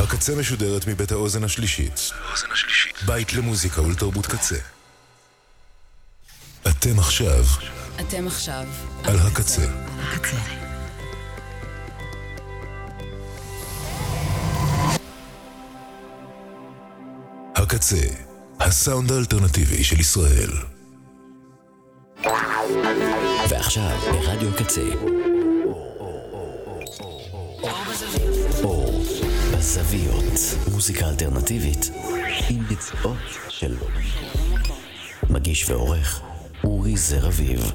הקצה משודרת מבית האוזן השלישית. בית למוזיקה ולתרבות קצה. אתם עכשיו על הקצה. הקצה, הסאונד האלטרנטיבי של ישראל. ועכשיו ברדיו קצה. אור בזוויות, מוזיקה אלטרנטיבית עם ביצועות של מגיש ועורך אורי זר אביב.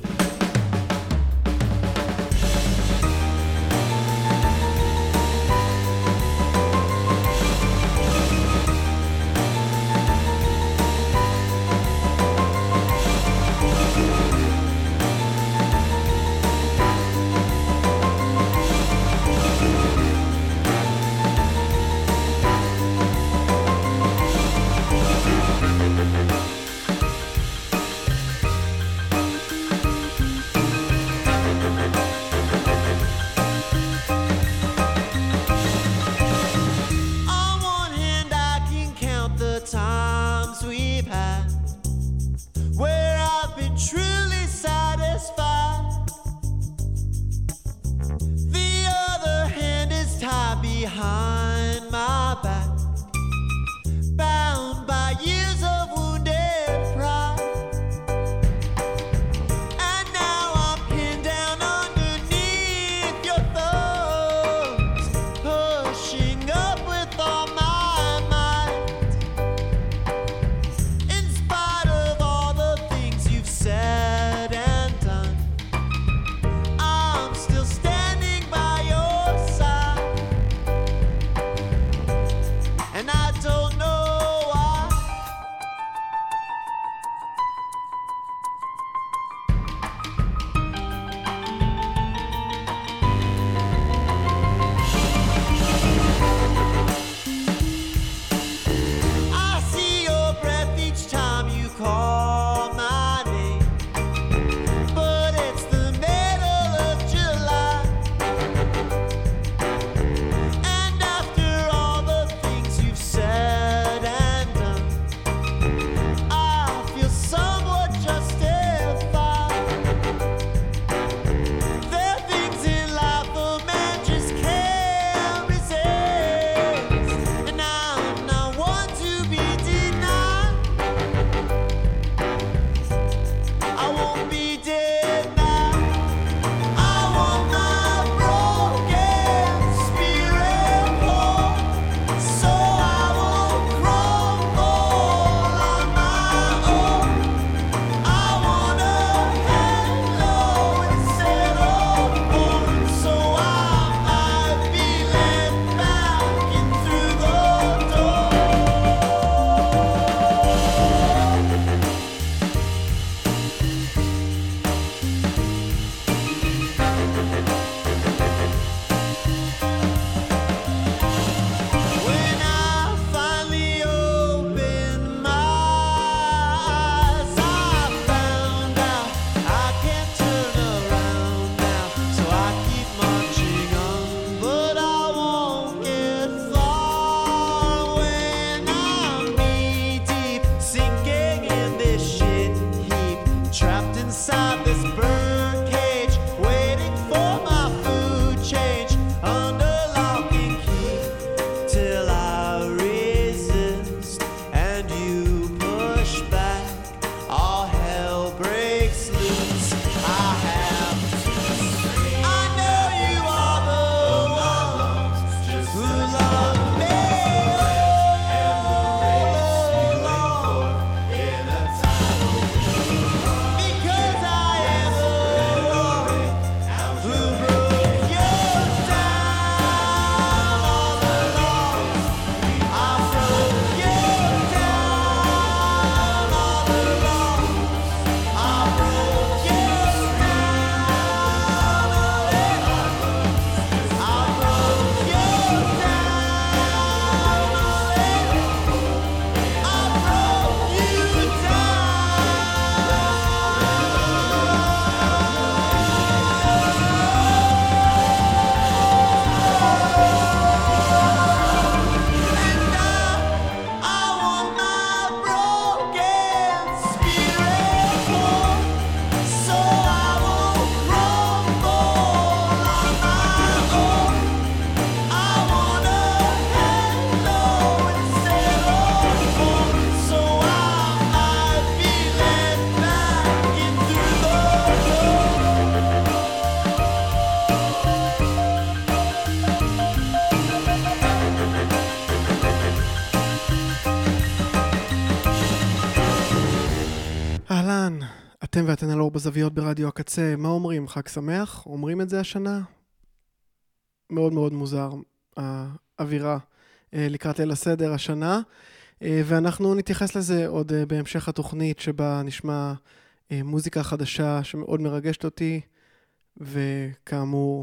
נתן אלאור בזוויות ברדיו הקצה. מה אומרים? חג שמח? אומרים את זה השנה? מאוד מאוד מוזר האווירה לקראת ליל הסדר השנה, ואנחנו נתייחס לזה עוד בהמשך התוכנית, שבה נשמע מוזיקה חדשה שמאוד מרגשת אותי, וכאמור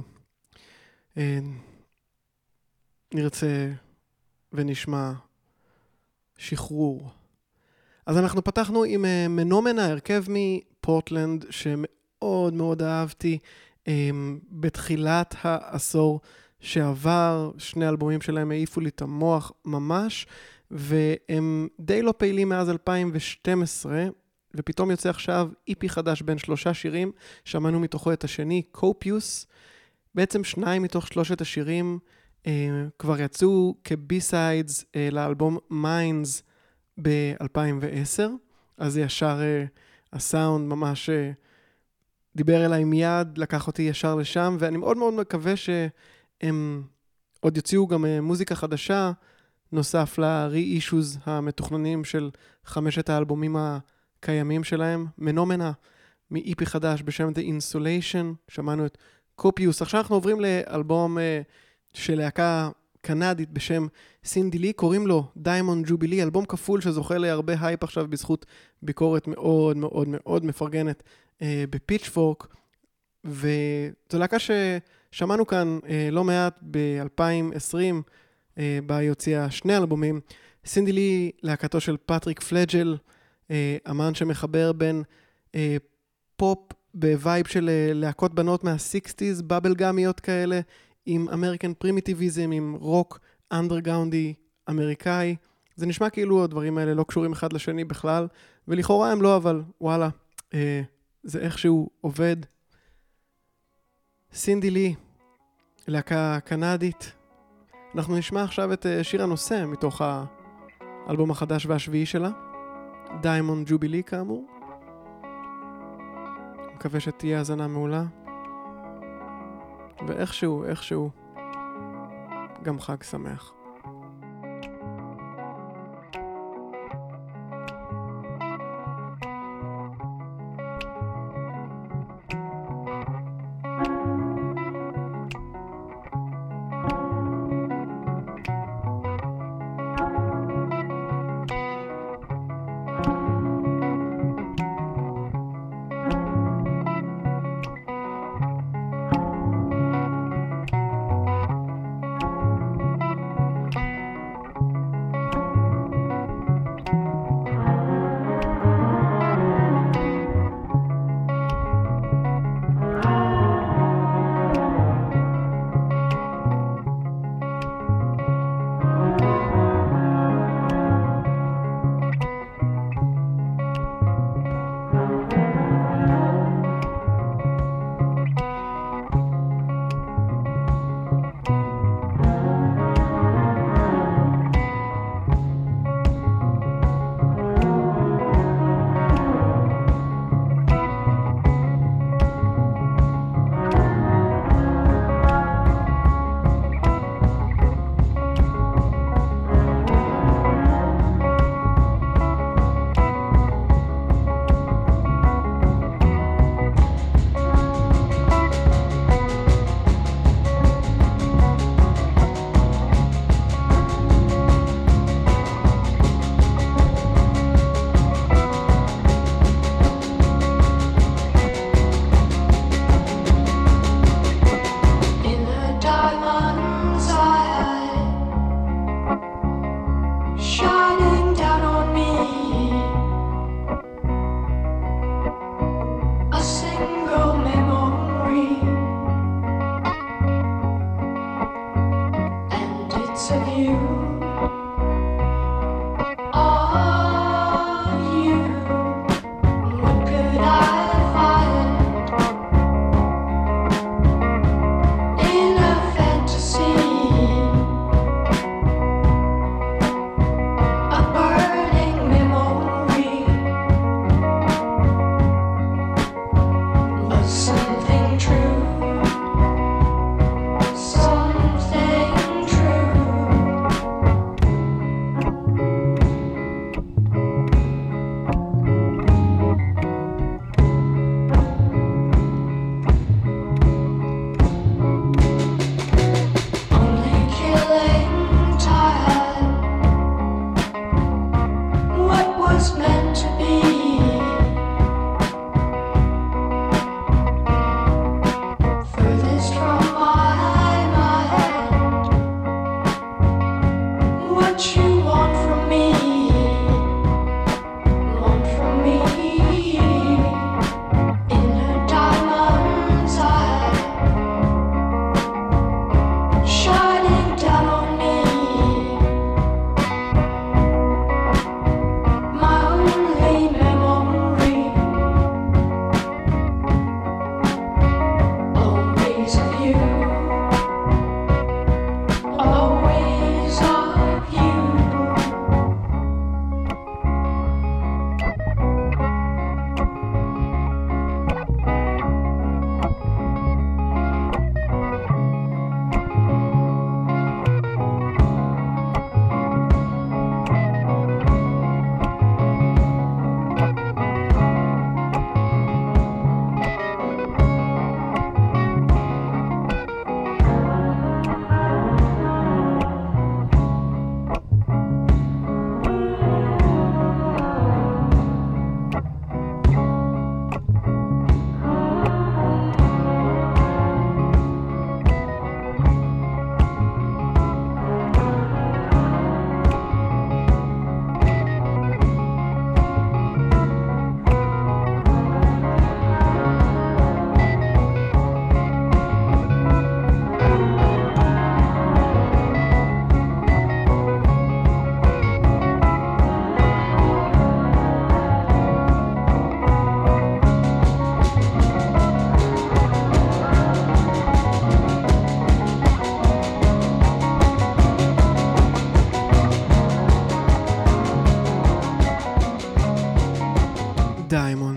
נרצה ונשמע שחרור. אז אנחנו פתחנו עם מנומנה, הרכב מפורטלנד שמאוד מאוד אהבתי בתחילת העשור שעבר. שני אלבומים שלהם העיפו לי את המוח ממש, והם די לא פעילים מאז 2012, ופתאום יוצא עכשיו איפי חדש בין 3 שירים. שמענו מתוכו את השני, קופיוס. בעצם 2 מתוך 3 השירים כבר יצאו כבי-סיידס לאלבום מיינדס ב-2010, אז זה ישר הסאונד ממש דיבר אליי מיד, לקח אותי ישר לשם, ואני מאוד מאוד מקווה שהם עוד יוציאו גם מוזיקה חדשה, נוסף ל-re-issues המתוכננים של 5 האלבומים הקיימים שלהם. מנומנה מ-EP חדש בשם The Insulation, שמענו את קופיוס. עכשיו אנחנו עוברים לאלבום של להקה קנדית בשם סינדי לי, קוראים לו דיימונד ג'ובילי, אלבום כפול שזוכה להרבה הייפ עכשיו בזכות ביקורת מאוד מאוד מאוד מפרגנת בפיצ'פורק, וזו להקה ששמענו כאן לא מעט ב-2020, בה יוציאה 2 אלבומים. סינדי לי, להקתו של פטריק פלג'ל, אמן שמחבר בין פופ בווייב של להקות בנות מה-60s, בבל גמיות כאלה, עם אמריקן פרימיטיביזם, עם רוק אנדרגאונדי אמריקאי. זה נשמע כאילו הדברים האלה לא קשורים אחד לשני בכלל, ולכאורה הם לא, אבל וואלה, זה איכשהו עובד. סינדי לי, להקה קנדית. אנחנו נשמע עכשיו את שיר הנושא מתוך האלבום החדש והשביעי שלה, דיימונד ג'ובילי כאמור. מקווה שתהיה האזנה מעולה. ואיכשהו גם חג שמח.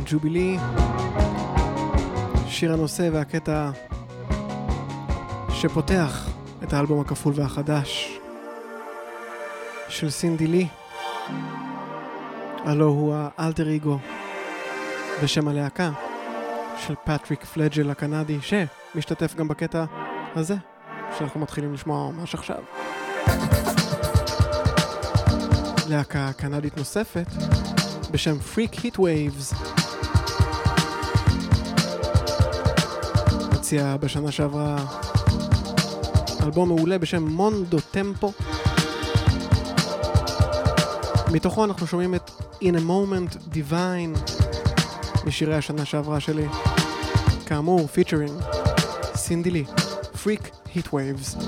ג'ובילי, שיר הנושא והקטע שפותח את האלבום הכפול והחדש של סינדי לי, הלו הוא האלטר איגו בשם הלהקה של פטריק פלג'ל הקנדי, שמשתתף גם בקטע הזה שאנחנו מתחילים לשמוע ממש עכשיו. להקה קנדית נוספת בשם Freak Heat Waves, הוציאה בשנה שעברה אלבום מעולה בשם מונדו טמפו, מתוכו אנחנו שומעים את In a Moment Divine משירי השנה שעברה שלי, כאמור פיצ'רינג סינדי לי, Freak Heat Waves.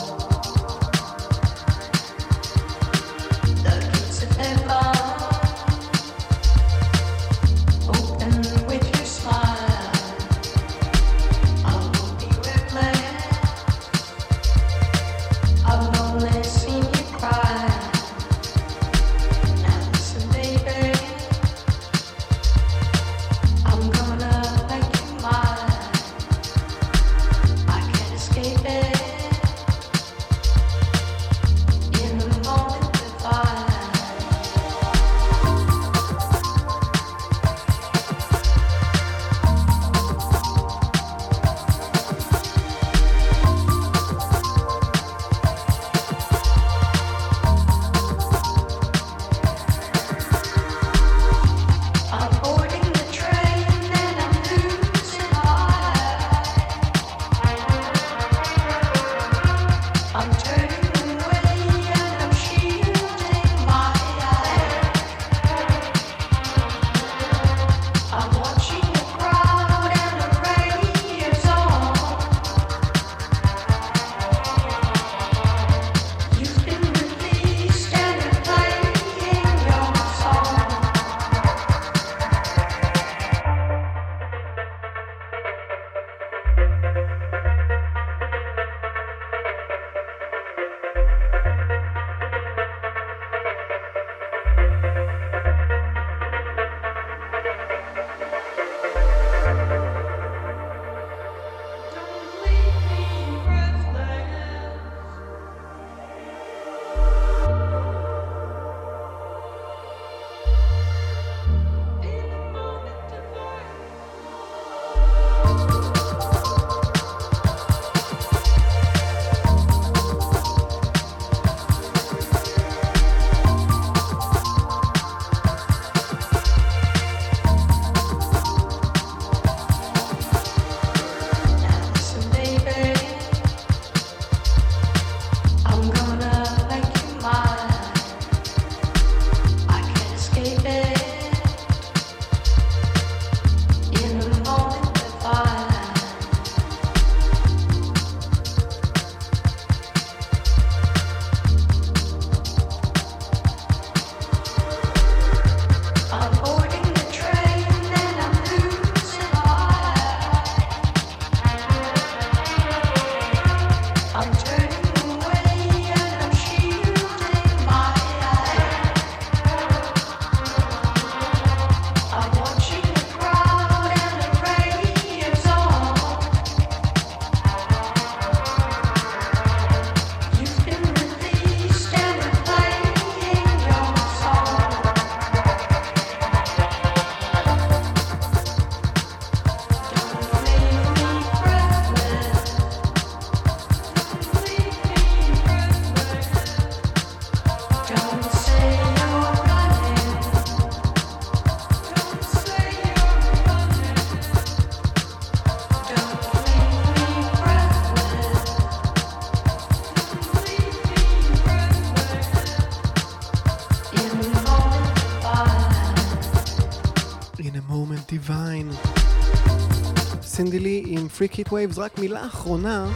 סינדי לי עם Freak Heat Waves. רק מילה אחרונה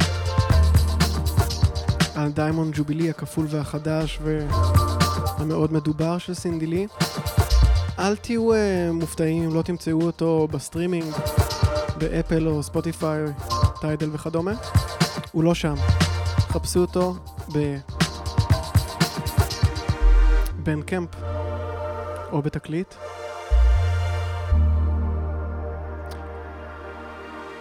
על דיימונד ג'ובילי הכפול והחדש והמאוד מדובר של סינדי לי. אל תהיו מופתעים אם לא תמצאו אותו בסטרימינג באפל או ספוטיפיי, טיידל וכדומה. הוא לא שם. חפשו אותו בבנדקמפ או בתקליט.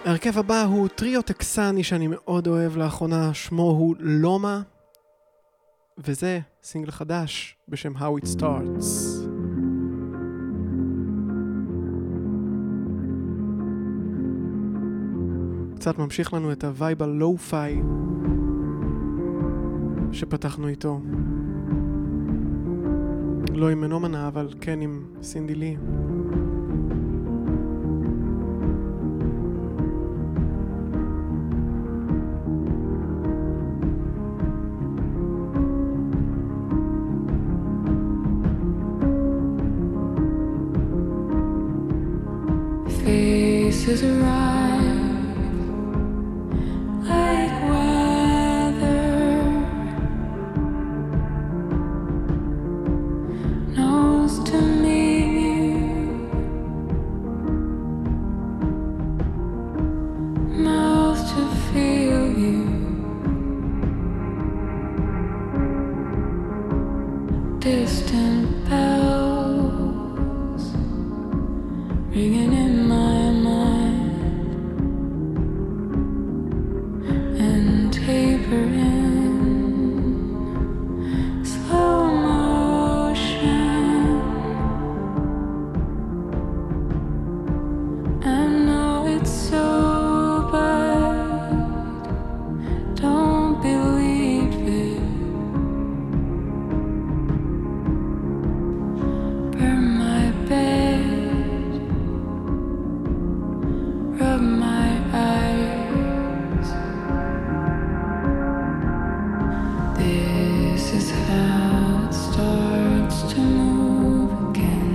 ההרכב הבא הוא טריו טקסני שאני מאוד אוהב לאחרונה, שמו הוא לומה, וזה סינגל חדש בשם How It Starts. קצת ממשיך לנו את הווייב הלו-פיי שפתחנו איתו. לא עם מנומנה, אבל כן עם סינדי לי. Faces arrive like weather, knows to meet you, mouth to feel you, distant bells ringing in my mind and taper in slow motion. I know it's so bad, don't believe it. Burn my bed, rub my eyes. This is how it starts to move again.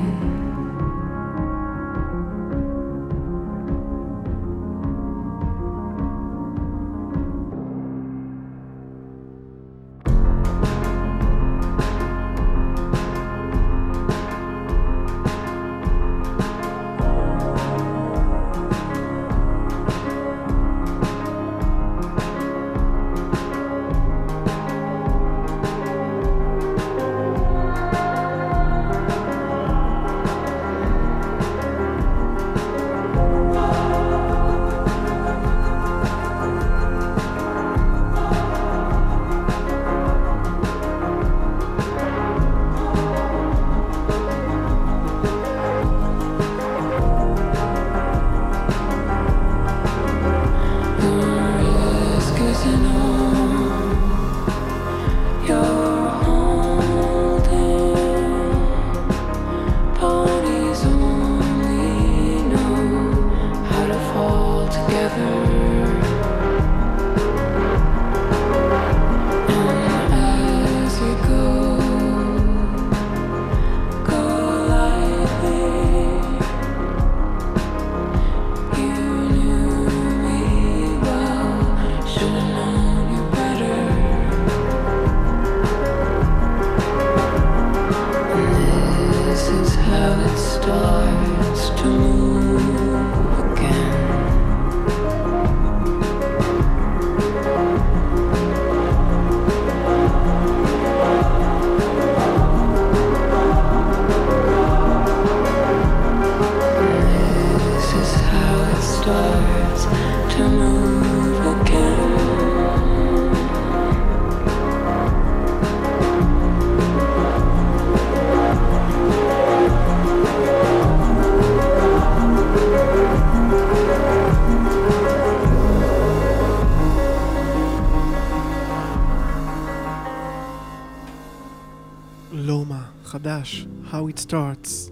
חדש, How It Starts.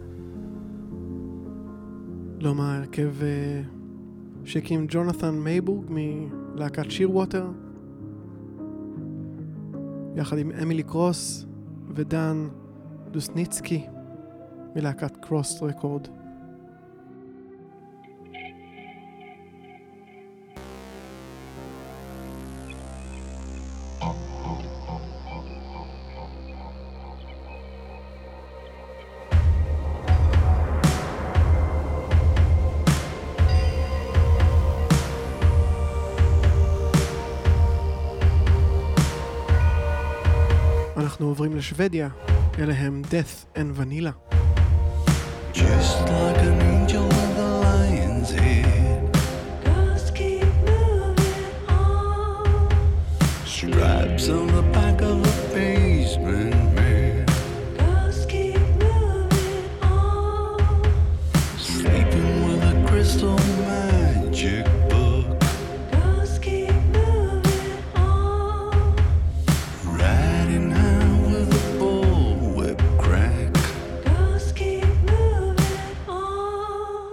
לא מה הרכב שהקים ג'ונת'ן מייבורג מלהקת שירווטר, יחד עם אמילי קרוס ודן דוסניצקי מלהקת קרוס רקורד. אנחנו עוברים לשוודיה, אלה הם Death and Vanilla. Just like an angel with a lion's head, steps on the back of a basement man. Just keep moving on. Sleeping with a crystal magic book. Just keep moving on. Riding high with a bullwhip crack. Just keep moving on.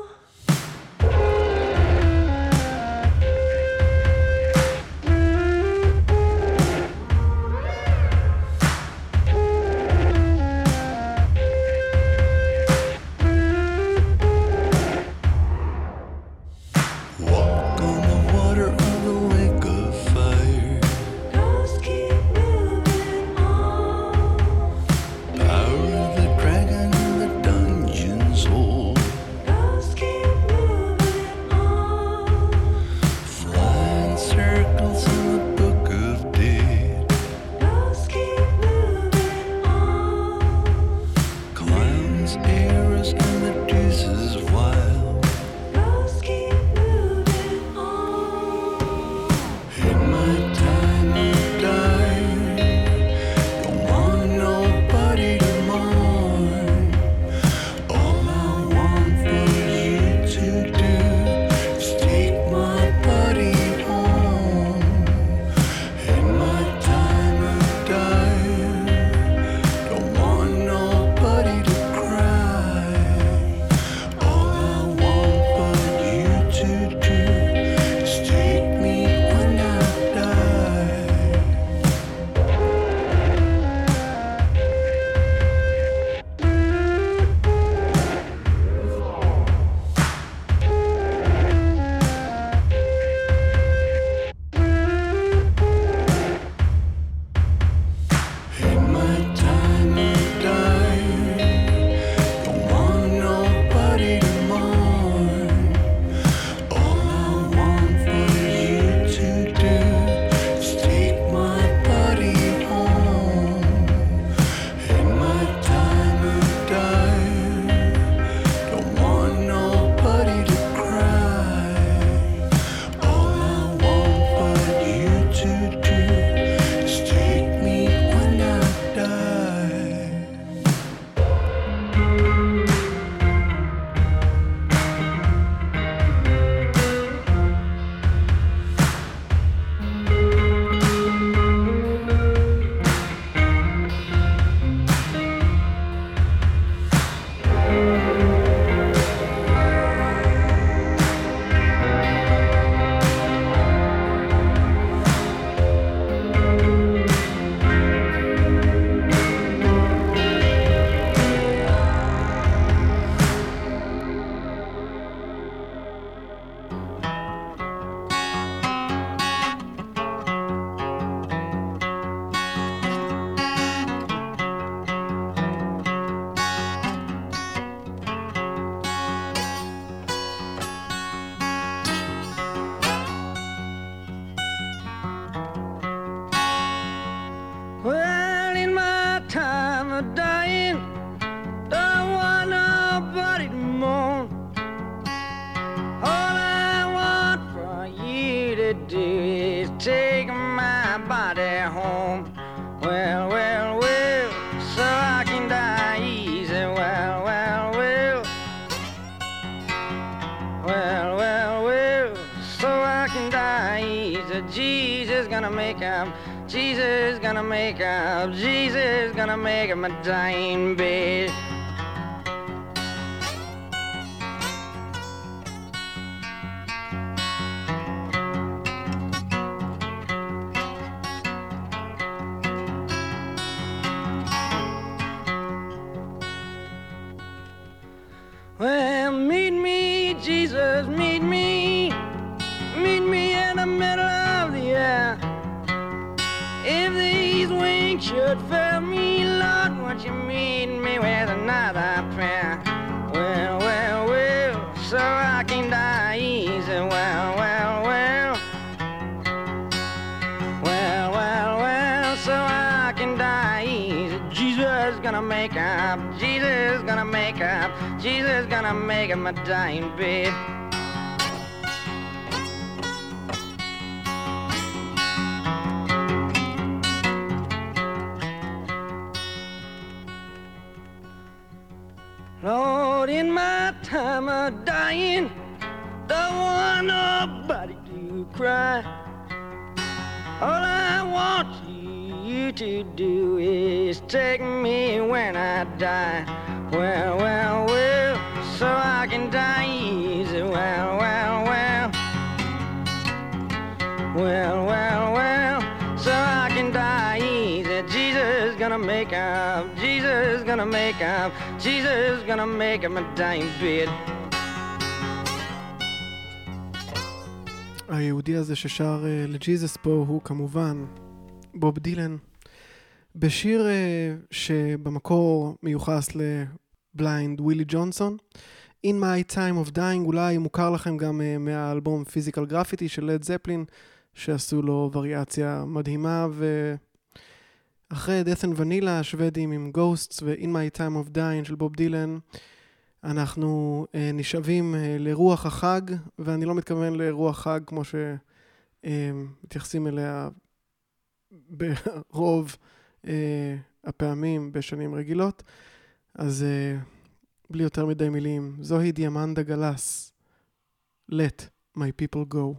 Walk on the water of the lake of fire. Just keep moving on. Power of the dragon in the dungeon's hole. Just keep moving on. Flying circles in the book of dead. Just keep moving on. Clowns, arrows, and the deuces wild. Just keep moving on. In my time of dying, don't want nobody to mourn. All I want for you to do is take my body home. In my time of dying, don't want nobody to cry. All I want for you to do is take me when I die. In my time of dying, don't want nobody to mourn. All I want for you to do is take my body home. In my time of dying, don't want nobody to cry. All I want for you to do is take me when I die. Well, in my time of dying, don't want nobody to mourn. All I want for you to do is take my body home. Well, well, well, so I can die easy. Well, well, well. Well, well, well, so I can die easy. Jesus gonna make up. Jesus gonna make up. Jesus gonna make up my dying bed. Well, meet me, Jesus, meet me. Meet me in the middle of the air. If these wings should fail me, Lord, won't you meet me with another prayer? Well, well, well, so I can die easy. Well, well, well. Well, well, well, so I can die easy. Jesus gonna make up. Jesus gonna make up. Jesus gonna make up my dying bed. Lord, in my time of dying, don't want nobody to cry. All I want you to do is take me when I die. Well, well, well, so I can die easy. Well, well, well. Well, well, well, so I can die easy. Jesus gonna make up, Jesus gonna make up, Jesus gonna make up my dying bed. היהודי הזה ששר לג'יזוס פה הוא כמובן בוב דילן, בשיר שבמקור מיוחס לבליינד ווילי ג'ונסון. In My Time of Dying אולי מוכר לכם גם מהאלבום פיזיקל גרפיטי של לד זפלין, שעשו לו וריאציה מדהימה, ואחרי Death and Vanilla השוודים עם Ghosts ו-In My Time of Dying של בוב דילן, אנחנו נשאבים לרוח החג, ואני לא מתכוון לרוח חג כמו שמתייחסים אליה ברוב הפעמים בשנים רגילות. אז בלי יותר מדי מילים, זוהי דיאמנדה גלס, Let My People Go.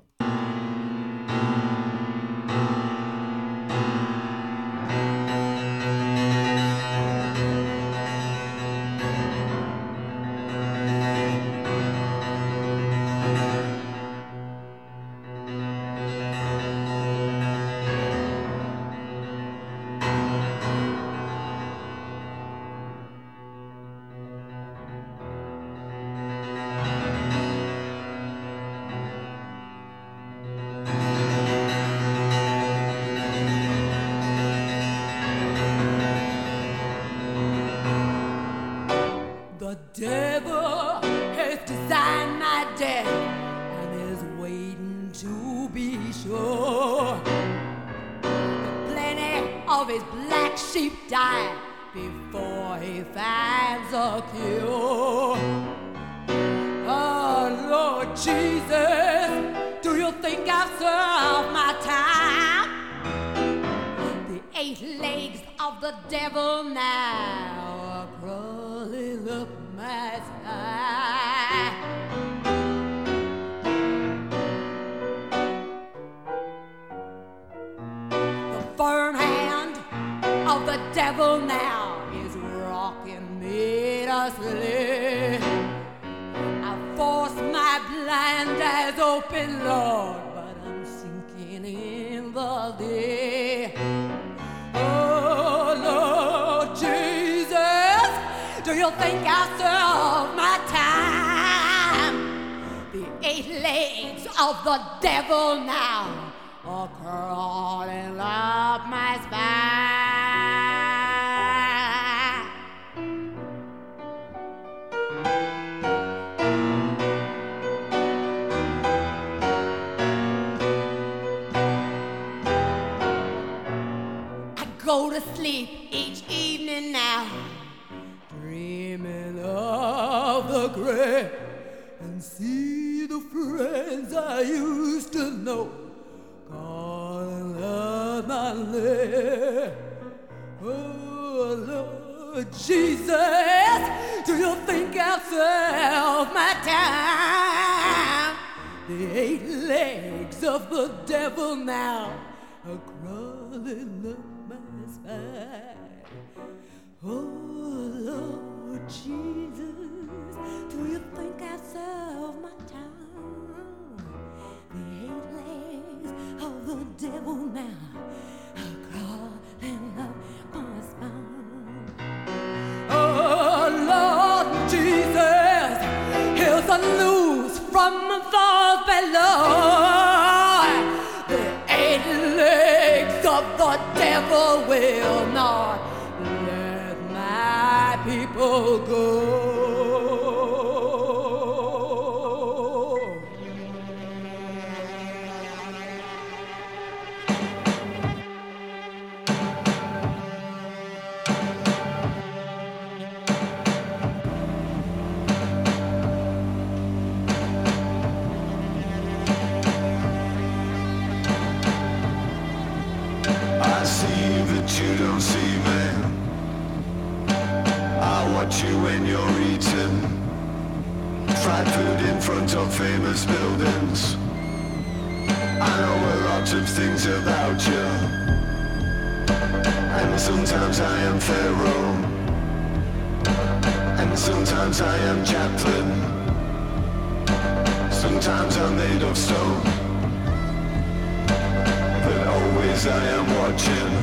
I see that you don't see me. I watch you when you're eating fried food in front of famous buildings. I know a lot of things about you, and sometimes I am Pharaoh, and sometimes I am Chaplin, sometimes I'm made of stone, but always I am watching.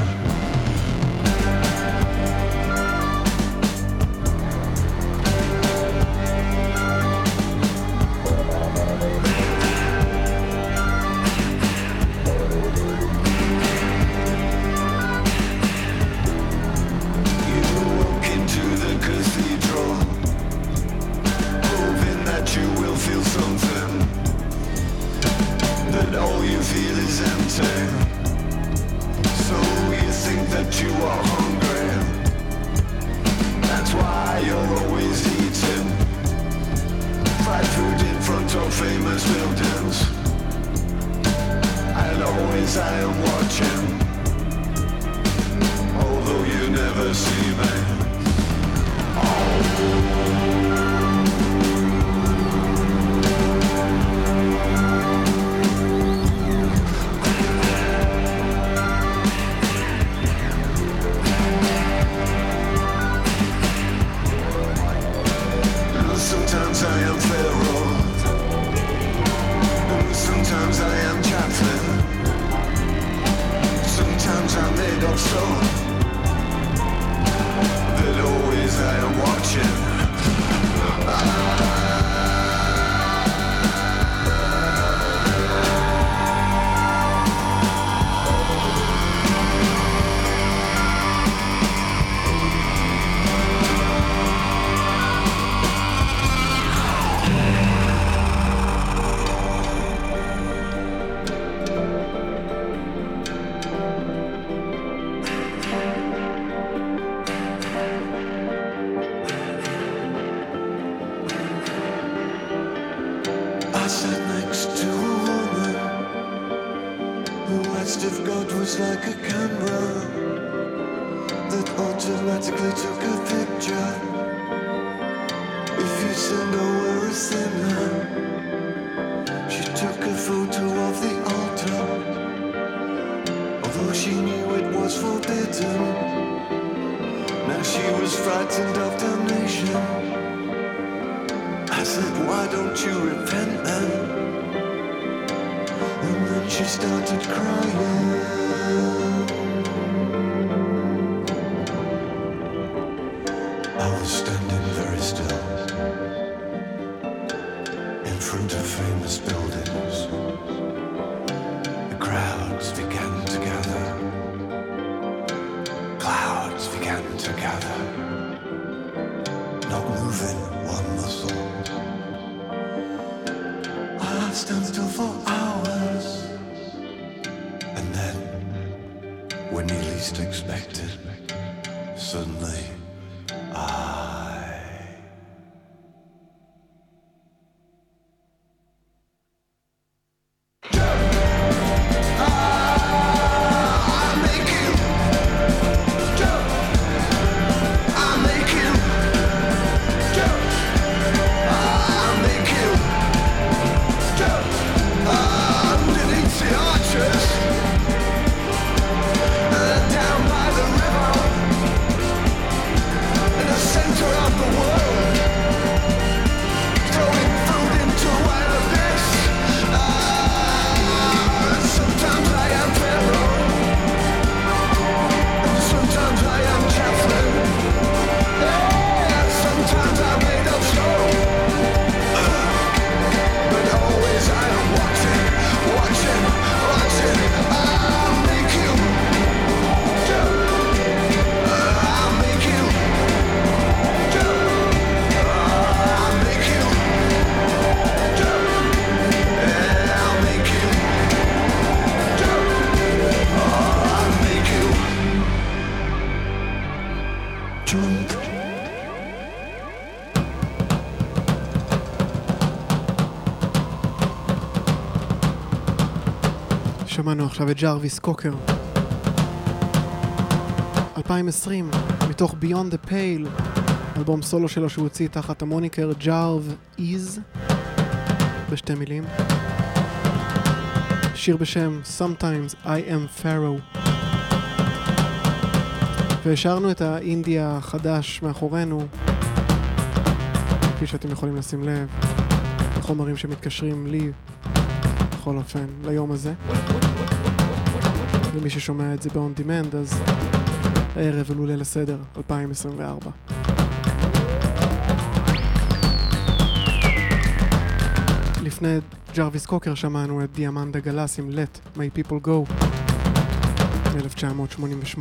שמענו עכשיו את ג'רוויס קוקר 2020 מתוך Beyond the Pale, אלבום סולו שלו שהוא הוציא תחת המוניקר ג'ארב איז, בשתי מילים. שיר בשם Sometimes I am Pharaoh. והשארנו את האינדיה החדש מאחורינו, כפי שאתם יכולים לשים לב, החומרים שמתקשרים לי, בכל אופן, ליום הזה. ומי ששומע את זה ב-on demand, אז הערב אלו ליל הסדר 2024. לפני ג'רוויס קוקר שמענו את דיאמנדה גלס עם Let My People Go מ-1988.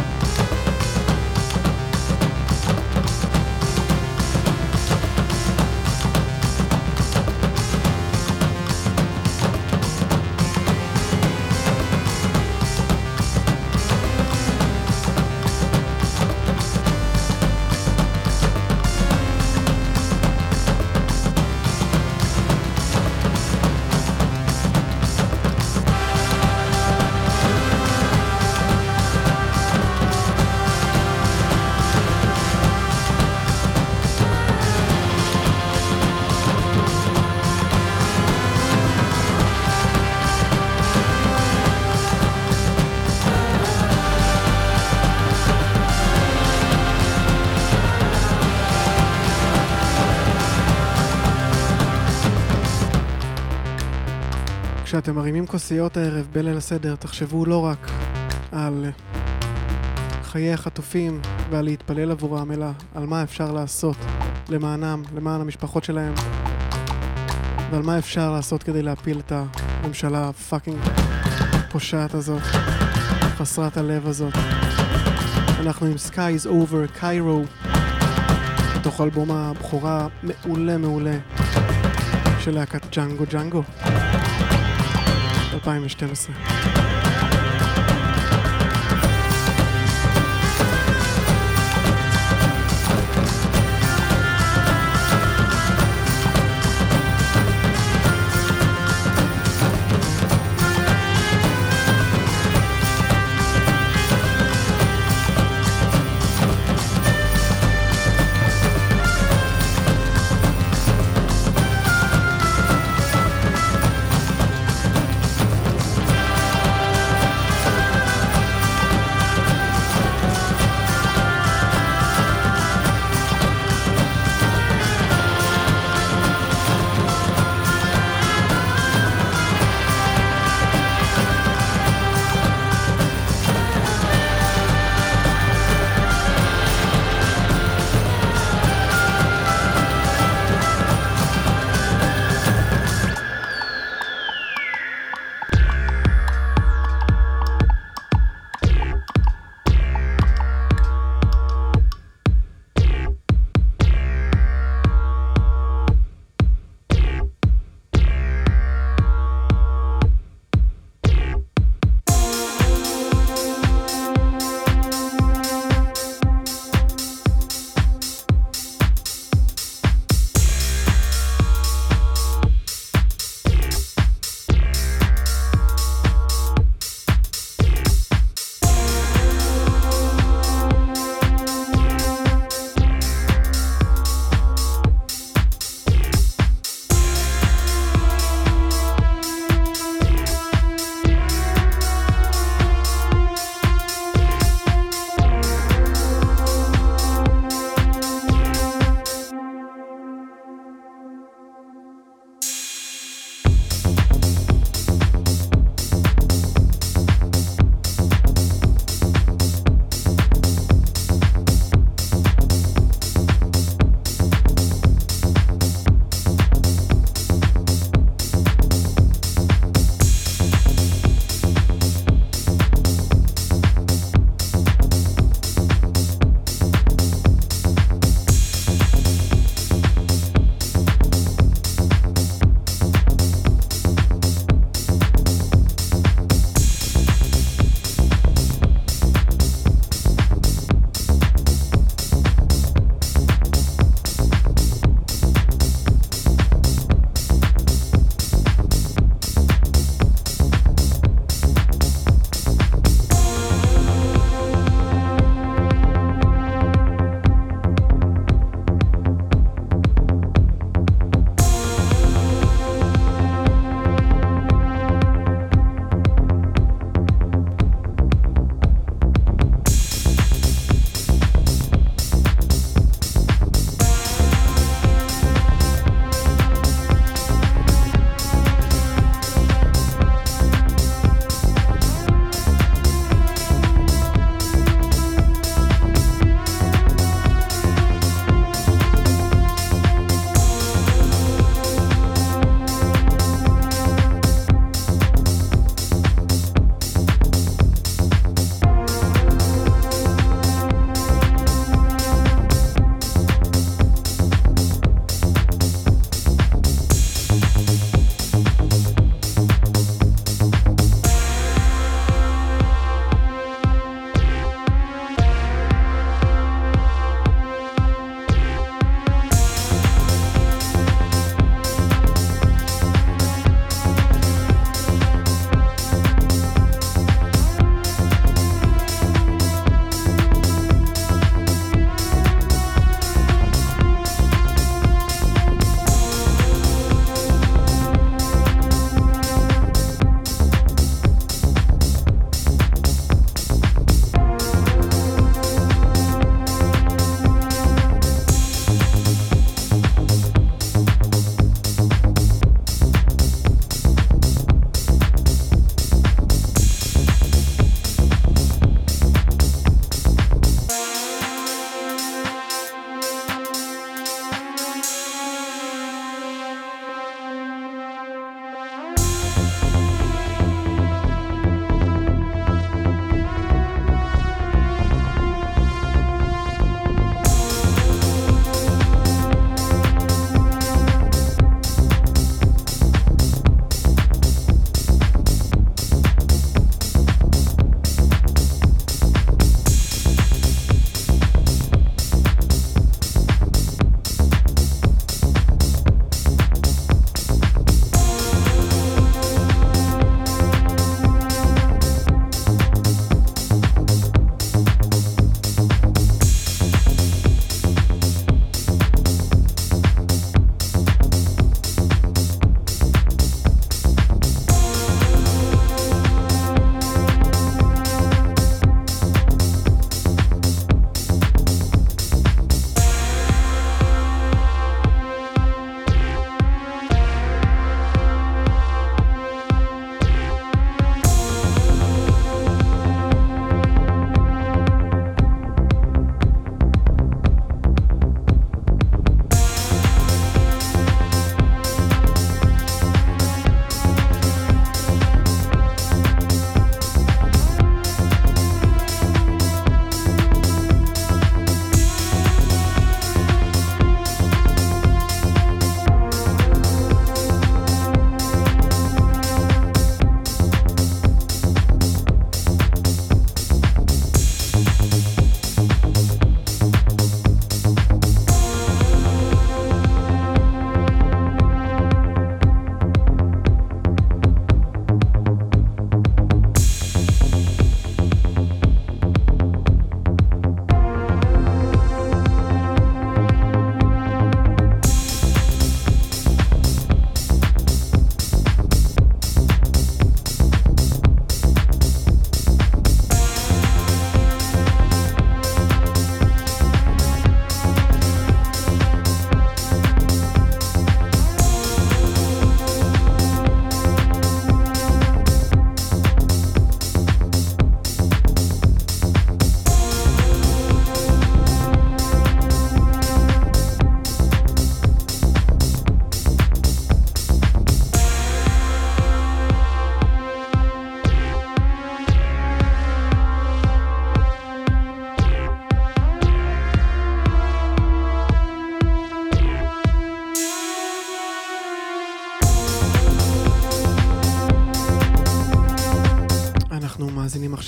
כשאתם מרימים כוסיות הערב בליל הסדר, תחשבו לא רק על חיי החטופים ועל להתפלל עבורם, אלא על מה אפשר לעשות למענם, למען המשפחות שלהם, ועל מה אפשר לעשות כדי להפיל את הממשלה הפאקינג פושעת הזאת, חסרת הלב הזאת. אנחנו עם Skies Over Cairo, בתוך אלבום הבכורה מעולה של להקת ג'אנגו ג'אנגו 2012. Sometimes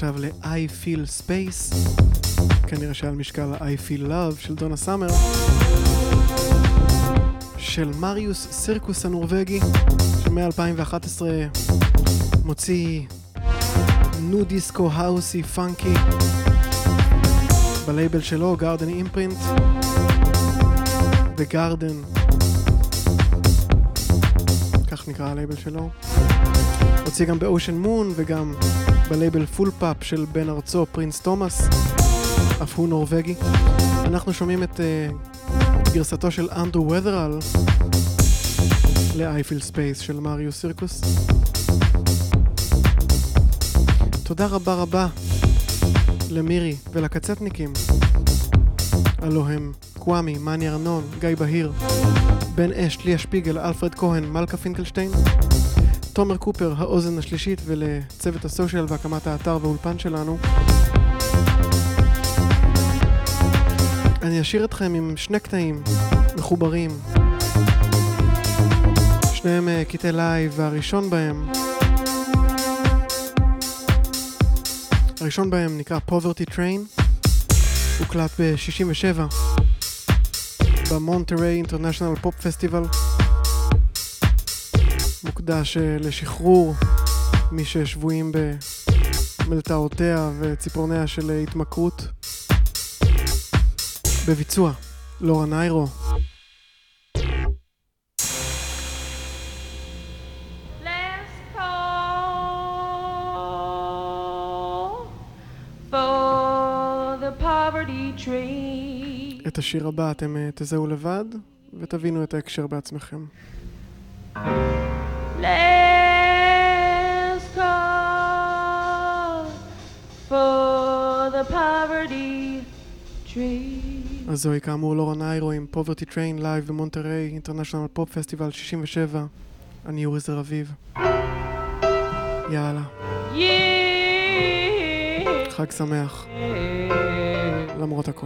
עכשיו ל-I Feel Space, כנראה שעל משקל I Feel Love של דונה סאמר, של מריוס סירקוס הנורווגי, שמ-2011 מוציא נו דיסקו האוסי פאנקי בלייבל שלו, גארדן אימפרינט, וגארדן, כך נקרא הלייבל שלו. הוציא גם באושן מון וגם בלייבל פול פאפ של בן ארצו פרינס תומאס, אף הוא נורווגי. אנחנו שומעים את גרסתו של אנדרו ות'רל ל-I Feel Space של מריוס סירקוס. תודה רבה רבה למירי ולקצטניקים, הלו הם קוואמי, מני ארנון, גיא בהיר, בן אש, ליה שפיגל, אלפרד כהן, מלכה פינקלשטיין, תומר קופר, האוזן השלישית, ולצוות הסושיאל והקמת האתר והאולפן שלנו. אני אשאיר אתכם עם שני קטעים מחוברים, שניהם קטעי לייב, והראשון בהם נקרא Poverty Train, הוקלט ב-67 במונטריי אינטרנשיונל פופ פסטיבל, מוקדש לשחרור מי ששבויים במלתעותיה וציפורניה של התמכרות, בביצוע לורה ניירו. את השיר הבא אתם תזהו לבד ותבינו את ההקשר בעצמכם. Last call for the poverty train. אז זוהי כאמור לורה ניירו עם Poverty Train לייב במונטריי אינטרנשיונל פופ פסטיבל 67. אני אורי זר אביב. יאללה. חג שמח. למרות הכל.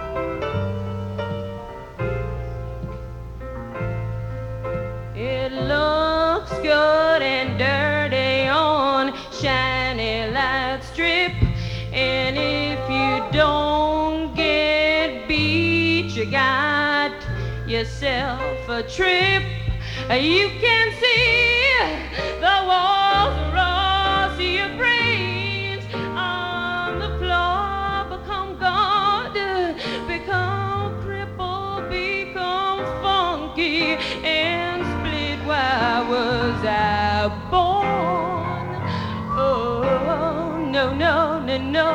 It looks good and dirty on shiny light strip, and if you don't get beat, you got yourself a trip. You can see the walls across your brains on the floor, become God, become crippled, become funky, and split. Why was I born? Oh, no, no, no, no.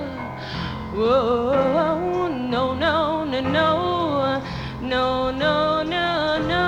Oh, no, no, no, no. No, no, no, no.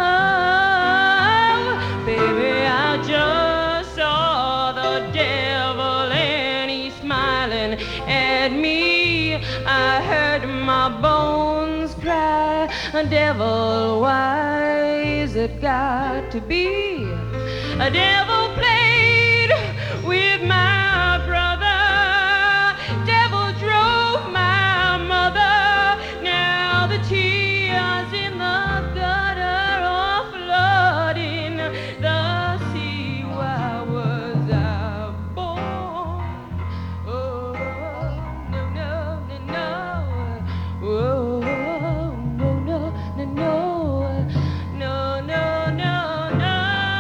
Baby, I just saw the devil and he's smiling at me. I heard my bones cry, devil, why is it got to be? A devil played with my brother, devil drove my mother. Now the tears in the gutter are flooding the sea. Why was I born? Oh, no, no, no, no. Oh, no, no, no, no. No, no, no, no.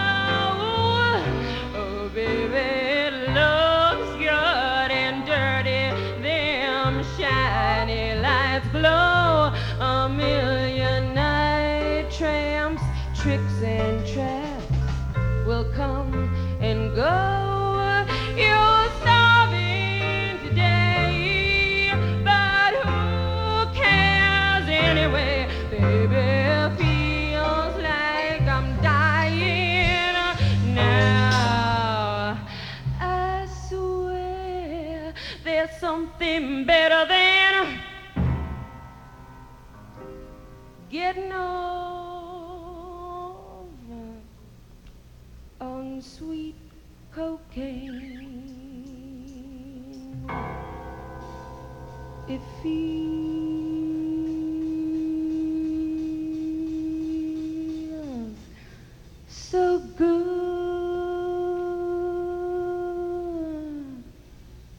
Oh, baby, it looks good and dirty. Them shiny lights glow. A million night tramps, tricks and traps will come and go. You're starving today, but who cares anyway? Baby, feels like I'm dying now. I swear there's something better than getting over on sweet cocaine. It feels so good.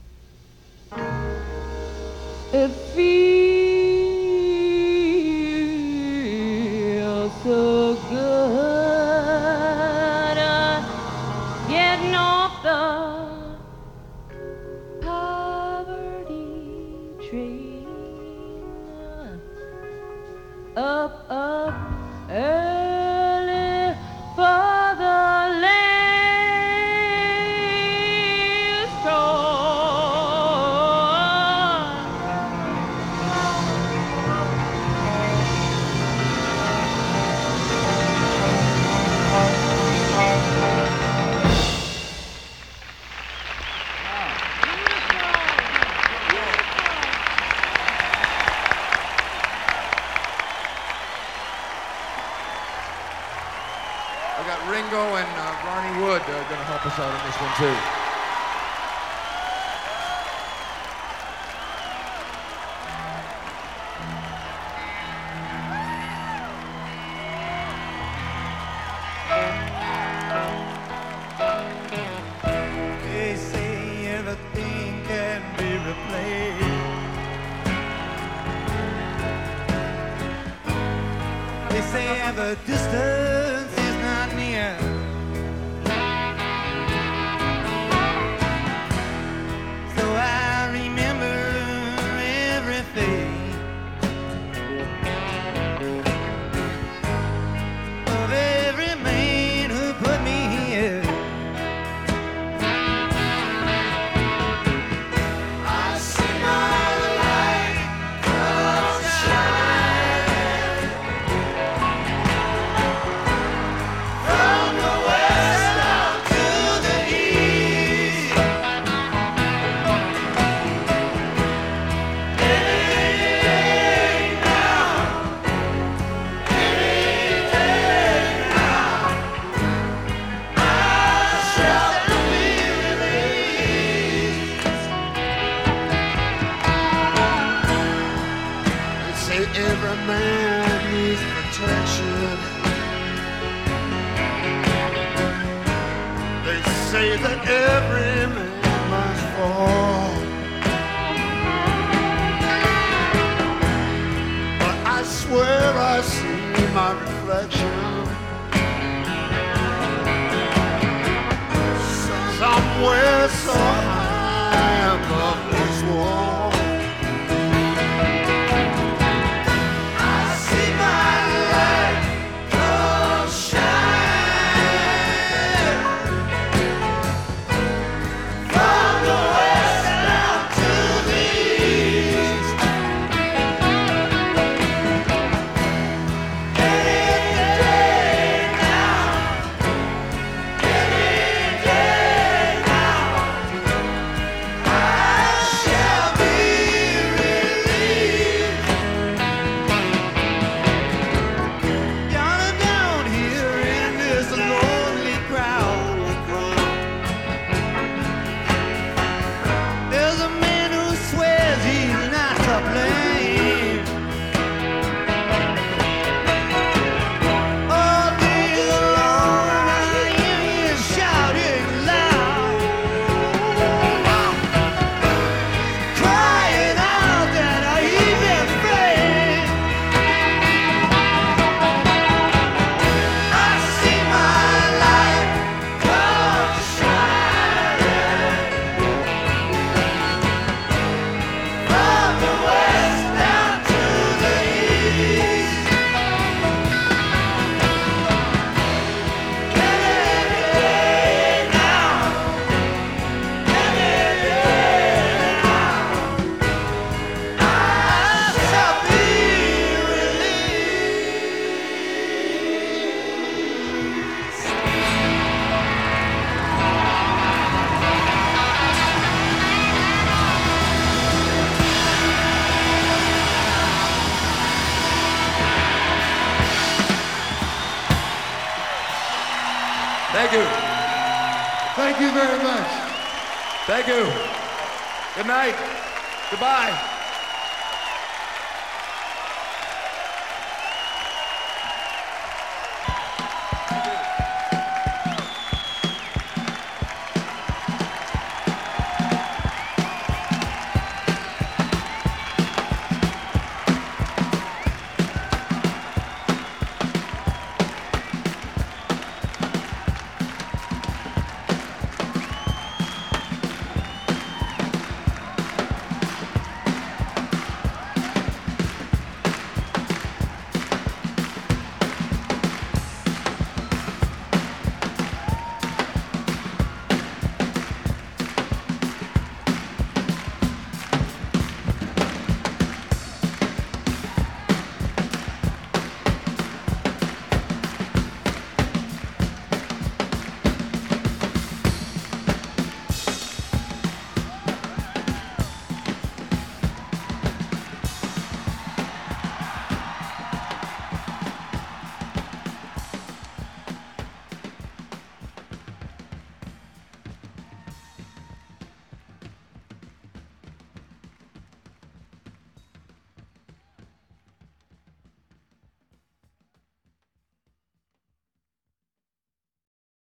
Ringo and Ronnie Wood are going to help us out on this one too. They say everything can be replaced. They say the distance is not near. So I remember everything of every man who put me here. I see my light come shine from the west down to the east. Any day now, I shall be released. They say every man needs protection. They say that every man must fall. But I swear I see my reflection somewhere so high above this wall. I see my light come shine from the west down to the east. Any day now, any day now, I shall be released. Yonder down here in this lonely crowd, there's a man who swears he's not to blame. All day long I hear you shouting loud, crying out that he's afraid. I see my light come shining from the west down to the east. Any day now, any day now, I shall be released. Thank you. Thank you very much. Thank you. Good night. Goodbye.